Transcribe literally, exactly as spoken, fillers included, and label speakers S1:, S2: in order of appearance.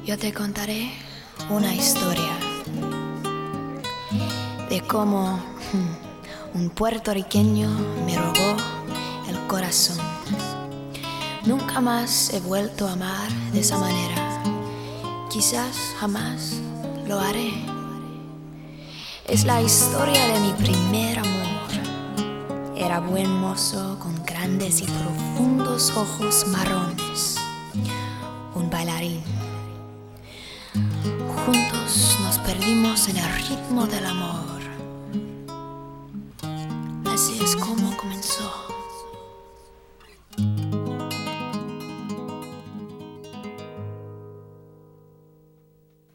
S1: Yo te contaré una historia de cómo hmm, un puertorriqueño me robó el corazón. Nunca más he vuelto a amar de esa manera. Quizás jamás lo haré. Es la historia de mi primer amor. Era buen mozo con grandes y profundos ojos marrones. Un bailarín. Juntos nos perdimos en el ritmo del amor. Así es como